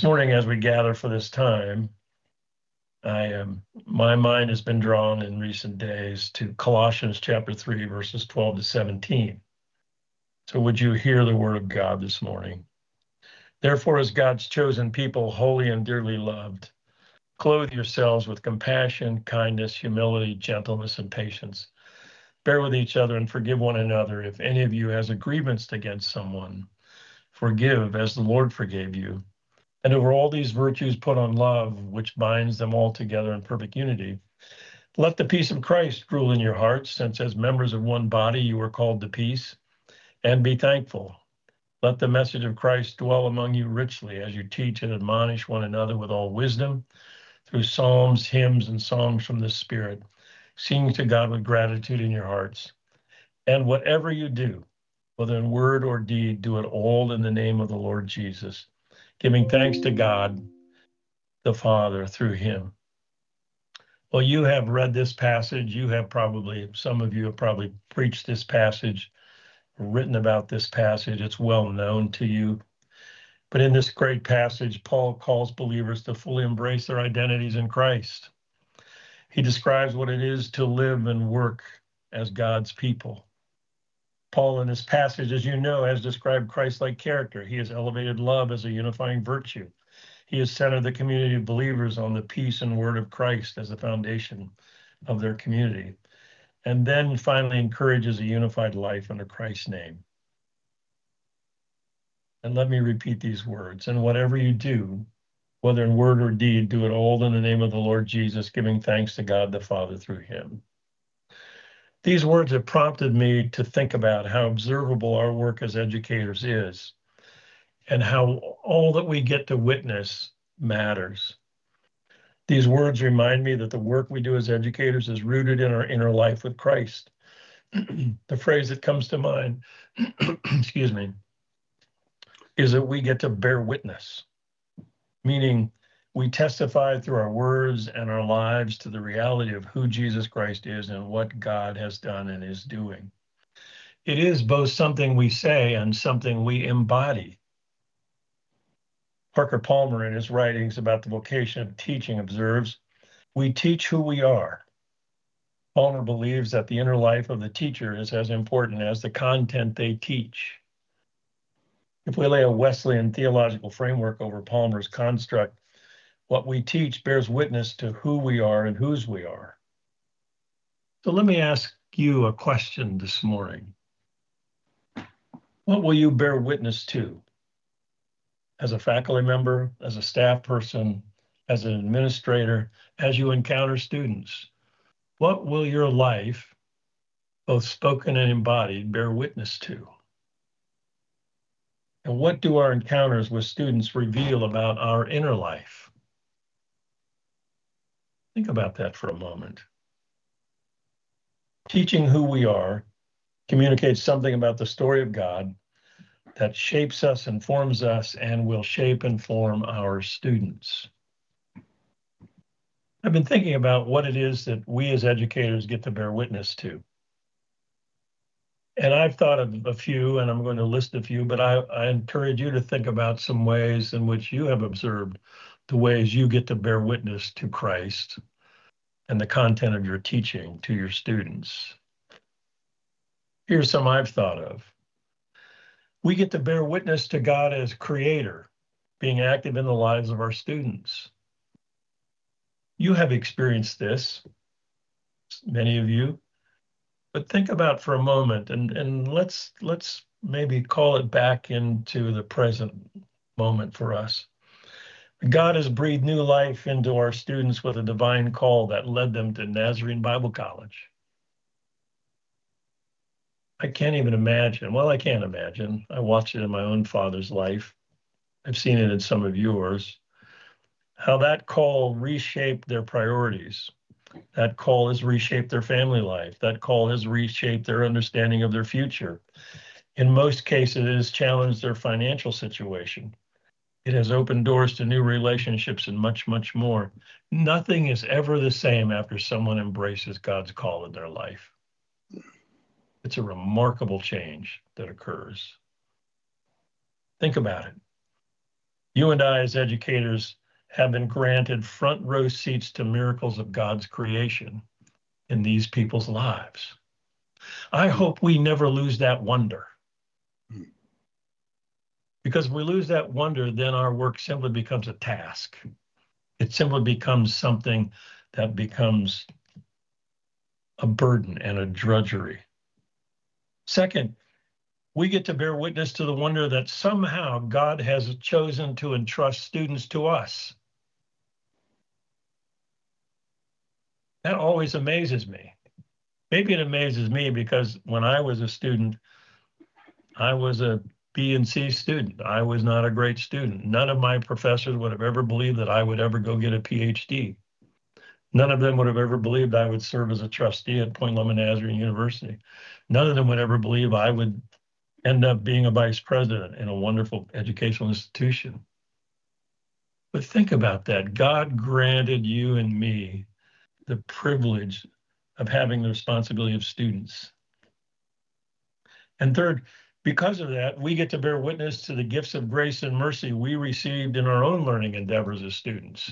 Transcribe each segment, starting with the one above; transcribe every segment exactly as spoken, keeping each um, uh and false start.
morning, as we gather for this time, I um, my mind has been drawn in recent days to Colossians chapter three, verses twelve to seventeen. So would you hear the word of God this morning? Therefore, as God's chosen people, holy and dearly loved, clothe yourselves with compassion, kindness, humility, gentleness, and patience. Bear with each other and forgive one another. If any of you has a grievance against someone, forgive as the Lord forgave you. And over all these virtues put on love, which binds them all together in perfect unity. Let the peace of Christ rule in your hearts, since as members of one body you are called to peace, and be thankful. Let the message of Christ dwell among you richly as you teach and admonish one another with all wisdom, through psalms, hymns, and songs from the Spirit, singing to God with gratitude in your hearts. And whatever you do, whether in word or deed, do it all in the name of the Lord Jesus, giving thanks to God the Father through him. Well, you have read this passage. You have probably, some of you have probably preached this passage, written about this passage. It's well known to you. But in this great passage, Paul calls believers to fully embrace their identities in Christ. He describes what it is to live and work as God's people. Paul, in this passage, as you know, has described Christ-like character. He has elevated love as a unifying virtue. He has centered the community of believers on the peace and word of Christ as the foundation of their community. And then finally encourages a unified life under Christ's name. And let me repeat these words. And whatever you do, whether in word or deed, do it all in the name of the Lord Jesus, giving thanks to God the Father through him. These words have prompted me to think about how observable our work as educators is, and how all that we get to witness matters. These words remind me that the work we do as educators is rooted in our inner life with Christ. The phrase that comes to mind, excuse me, is that we get to bear witness, meaning we testify through our words and our lives to the reality of who Jesus Christ is and what God has done and is doing. It is both something we say and something we embody. Parker Palmer, in his writings about the vocation of teaching, observes, "We teach who we are." Palmer believes that the inner life of the teacher is as important as the content they teach. If we lay a Wesleyan theological framework over Palmer's construct, what we teach bears witness to who we are and whose we are. So let me ask you a question this morning. What will you bear witness to? As a faculty member, as a staff person, as an administrator, as you encounter students, what will your life, both spoken and embodied, bear witness to? And what do our encounters with students reveal about our inner life? Think about that for a moment. Teaching who we are communicates something about the story of God that shapes us, informs us, and will shape and form our students. I've been thinking about what it is that we as educators get to bear witness to. And I've thought of a few, and I'm going to list a few, but I, I encourage you to think about some ways in which you have observed the ways you get to bear witness to Christ and the content of your teaching to your students. Here's some I've thought of. We get to bear witness to God as creator, being active in the lives of our students. You have experienced this, many of you, but think about for a moment, and, and let's, let's maybe call it back into the present moment for us. God has breathed new life into our students with a divine call that led them to Nazarene Bible College. I can't even imagine. Well, I can't imagine. I watched it in my own father's life. I've seen it in some of yours. How that call reshaped their priorities. That call has reshaped their family life. That call has reshaped their understanding of their future. In most cases, it has challenged their financial situation. It has opened doors to new relationships and much, much more. Nothing is ever the same after someone embraces God's call in their life. It's a remarkable change that occurs. Think about it. You and I, as educators, have been granted front row seats to miracles of God's creation in these people's lives. I hope we never lose that wonder. Because if we lose that wonder, then our work simply becomes a task. It simply becomes something that becomes a burden and a drudgery. Second, we get to bear witness to the wonder that somehow God has chosen to entrust students to us. That always amazes me. Maybe it amazes me because when I was a student, I was a B and C student. I was not a great student. None of my professors would have ever believed that I would ever go get a P H D. None of them would have ever believed I would serve as a trustee at Point Loma Nazarene University. None of them would ever believe I would end up being a vice president in a wonderful educational institution. But think about that. God granted you and me the privilege of having the responsibility of students. And third, because of that, we get to bear witness to the gifts of grace and mercy we received in our own learning endeavors as students.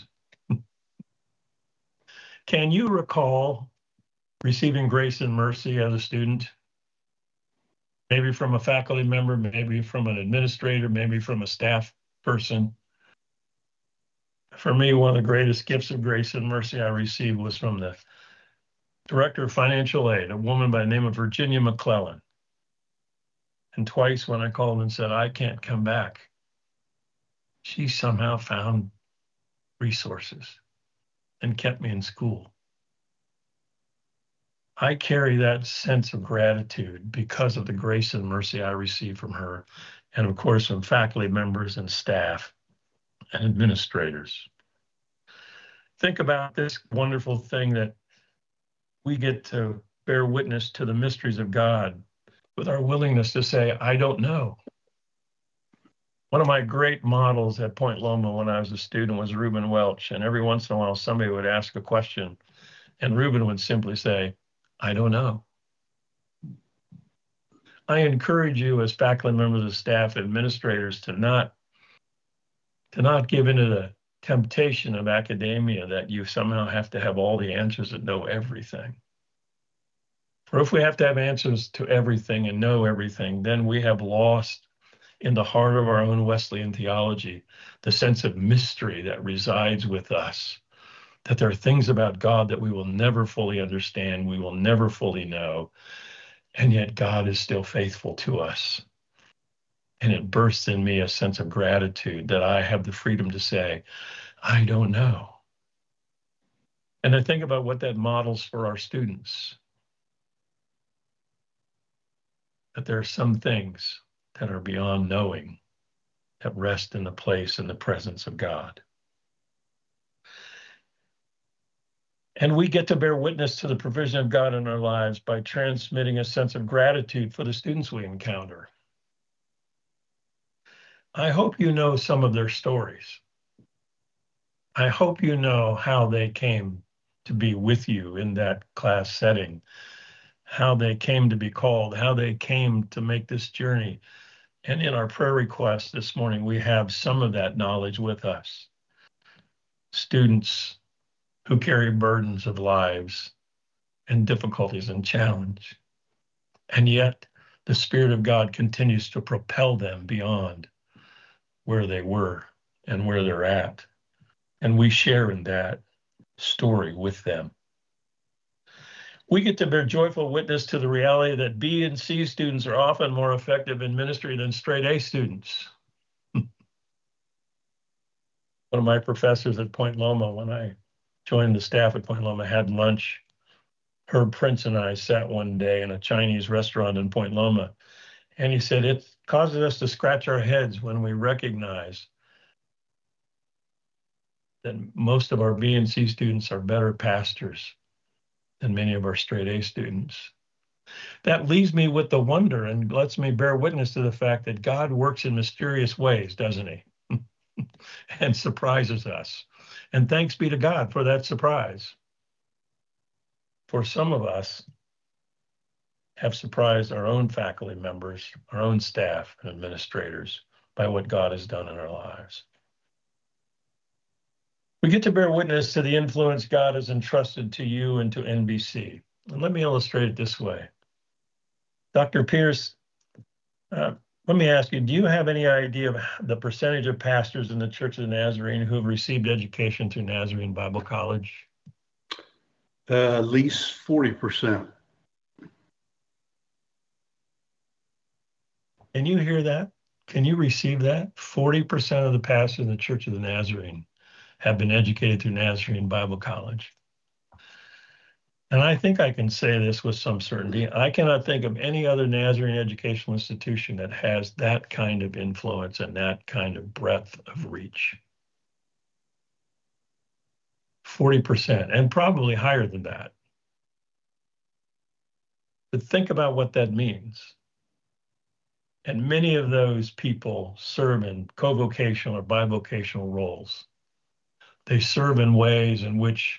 Can you recall receiving grace and mercy as a student? Maybe from a faculty member, maybe from an administrator, maybe from a staff person. For me, one of the greatest gifts of grace and mercy I received was from the director of financial aid, a woman by the name of Virginia McClellan. And twice when I called and said, I can't come back, she somehow found resources and kept me in school. I carry that sense of gratitude because of the grace and mercy I received from her, and of course from faculty members and staff and administrators. Think about this wonderful thing that we get to bear witness to the mysteries of God with our willingness to say, I don't know. One of my great models at Point Loma when I was a student was Reuben Welch, and every once in a while somebody would ask a question, and Reuben would simply say, I don't know. I encourage you as faculty members of staff, administrators, to not, to not give into the temptation of academia that you somehow have to have all the answers and know everything. For if we have to have answers to everything and know everything, then we have lost in the heart of our own Wesleyan theology the sense of mystery that resides with us, that there are things about God that we will never fully understand, we will never fully know, and yet God is still faithful to us. And it bursts in me a sense of gratitude that I have the freedom to say, I don't know. And I think about what that models for our students. That there are some things that are beyond knowing that rest in the place and the presence of God. And we get to bear witness to the provision of God in our lives by transmitting a sense of gratitude for the students we encounter. I hope you know some of their stories. I hope you know how they came to be with you in that class setting, how they came to be called, how they came to make this journey. And in our prayer request this morning, we have some of that knowledge with us. Students who carry burdens of lives and difficulties and challenge. And yet the Spirit of God continues to propel them beyond where they were and where they're at. And we share in that story with them. We get to bear joyful witness to the reality that B and C students are often more effective in ministry than straight A students. One of my professors at Point Loma, when I joined the staff at Point Loma, had lunch. Herb Prince and I sat one day in a Chinese restaurant in Point Loma, and he said, it causes us to scratch our heads when we recognize that most of our B and C students are better pastors than many of our straight A students. That leaves me with the wonder and lets me bear witness to the fact that God works in mysterious ways, doesn't he? And surprises us. And thanks be to God for that surprise. For some of us have surprised our own faculty members, our own staff and administrators by what God has done in our lives. We get to bear witness to the influence God has entrusted to you and to N B C. And let me illustrate it this way. Doctor Pierce, uh, let me ask you, do you have any idea of the percentage of pastors in the Church of the Nazarene who have received education through Nazarene Bible College? Uh, at least forty percent. Can you hear that? Can you receive that? forty percent of the pastors in the Church of the Nazarene have been educated through Nazarene Bible College. And I think I can say this with some certainty. I cannot think of any other Nazarene educational institution that has that kind of influence and that kind of breadth of reach. forty percent, and probably higher than that. But think about what that means. And many of those people serve in co-vocational or bivocational roles. They serve in ways in which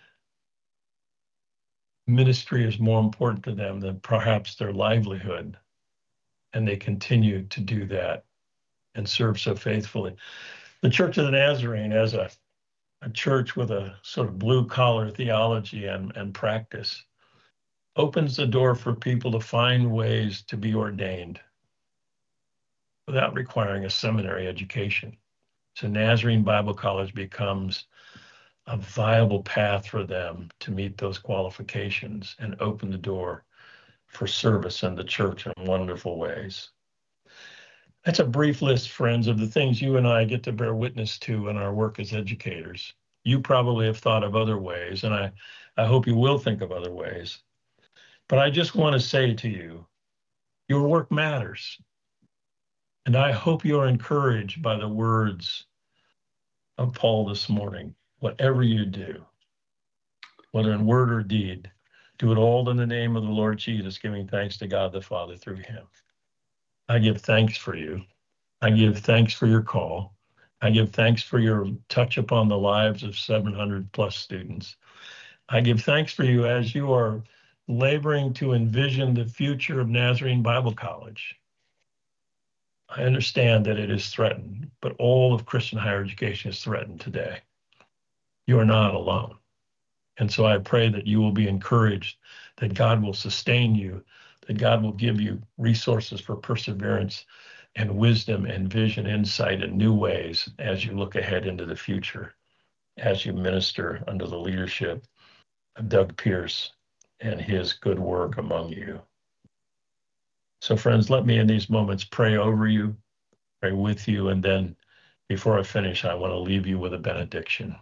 ministry is more important to them than perhaps their livelihood. And they continue to do that and serve so faithfully. The Church of the Nazarene, as a, a church with a sort of blue-collar theology and, and practice, opens the door for people to find ways to be ordained without requiring a seminary education. So Nazarene Bible College becomes a viable path for them to meet those qualifications and open the door for service in the church in wonderful ways. That's a brief list, friends, of the things you and I get to bear witness to in our work as educators. You probably have thought of other ways, and I, I hope you will think of other ways. But I just want to say to you, your work matters. And I hope you're encouraged by the words of Paul this morning. Whatever you do, whether in word or deed, do it all in the name of the Lord Jesus, giving thanks to God the Father through him. I give thanks for you. I give thanks for your call. I give thanks for your touch upon the lives of seven hundred plus students. I give thanks for you as you are laboring to envision the future of Nazarene Bible College. I understand that it is threatened, but all of Christian higher education is threatened today. You are not alone. And so I pray that you will be encouraged, that God will sustain you, that God will give you resources for perseverance and wisdom and vision, insight in new ways as you look ahead into the future, as you minister under the leadership of Doug Pierce and his good work among you. So friends, let me in these moments pray over you, pray with you, and then before I finish, I want to leave you with a benediction.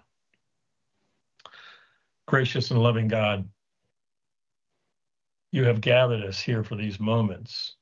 Gracious and loving God, you have gathered us here for these moments,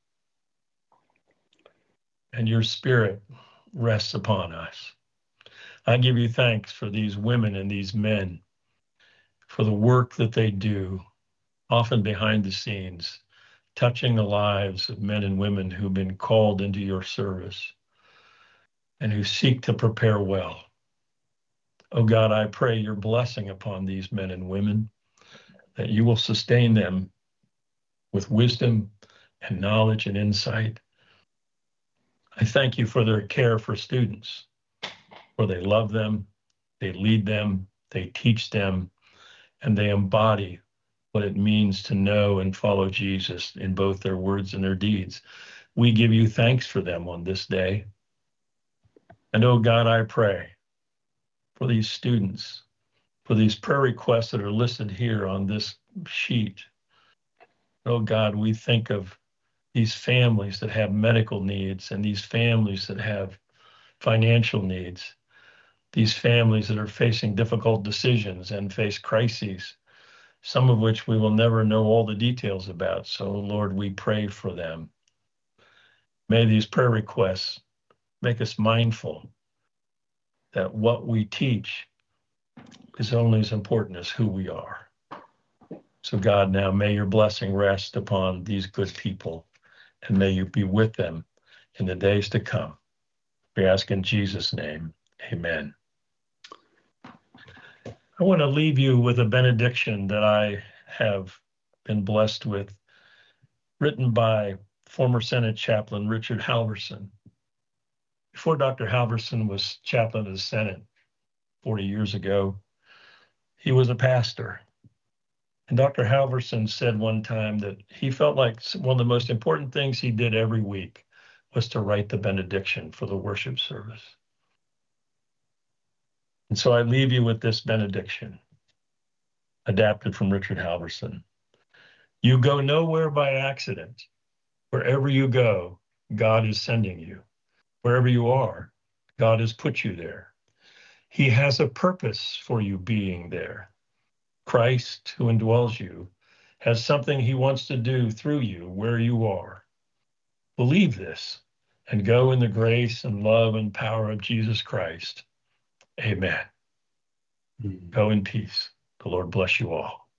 and your Spirit rests upon us. I give you thanks for these women and these men, for the work that they do, often behind the scenes, touching the lives of men and women who've been called into your service and who seek to prepare well. Oh God, I pray your blessing upon these men and women, that you will sustain them with wisdom and knowledge and insight. I thank you for their care for students, for they love them, they lead them, they teach them, and they embody what it means to know and follow Jesus in both their words and their deeds. We give you thanks for them on this day. And oh God, I pray for these students, for these prayer requests that are listed here on this sheet. Oh God, we think of these families that have medical needs and these families that have financial needs, these families that are facing difficult decisions and face crises, some of which we will never know all the details about. So Lord, we pray for them. May these prayer requests make us mindful that what we teach is only as important as who we are. So God, now may your blessing rest upon these good people, and may you be with them in the days to come. We ask in Jesus' name, amen. I want to leave you with a benediction that I have been blessed with, written by former Senate Chaplain Richard Halverson. Before Doctor Halverson was chaplain of the Senate, forty years ago. He was a pastor. And Doctor Halverson said one time that he felt like one of the most important things he did every week was to write the benediction for the worship service. And so I leave you with this benediction, adapted from Richard Halverson. You go nowhere by accident. Wherever you go, God is sending you. Wherever you are, God has put you there. He has a purpose for you being there. Christ, who indwells you, has something he wants to do through you where you are. Believe this and go in the grace and love and power of Jesus Christ. Amen. Mm-hmm. Go in peace. The Lord bless you all.